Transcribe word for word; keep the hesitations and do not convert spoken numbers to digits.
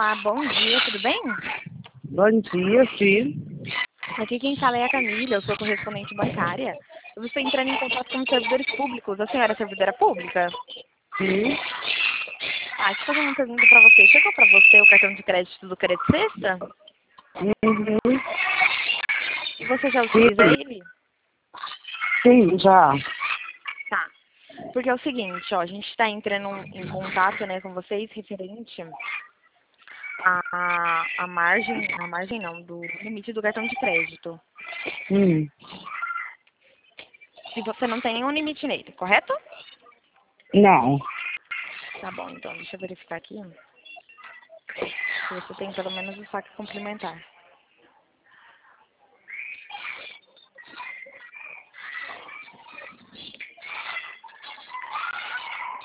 Olá, bom dia, tudo bem? Bom dia, sim. Aqui quem fala é a Camila, eu sou correspondente bancária. Eu estou entrando em contato com os servidores públicos. A senhora é servidora pública? Sim. Ah, deixa eu fazer uma pergunta para você. Chegou para você o cartão de crédito do Crédito Sexta? Uhum. E você já Sim. utiliza ele? Sim, já. Tá. Porque é o seguinte, ó, a gente está entrando em contato, né, com vocês referente à, à margem, a margem não, do limite do cartão de crédito. Hum. E você não tem nenhum limite nele, correto? Não. Tá bom, então deixa eu verificar aqui. Se você tem pelo menos o saque complementar.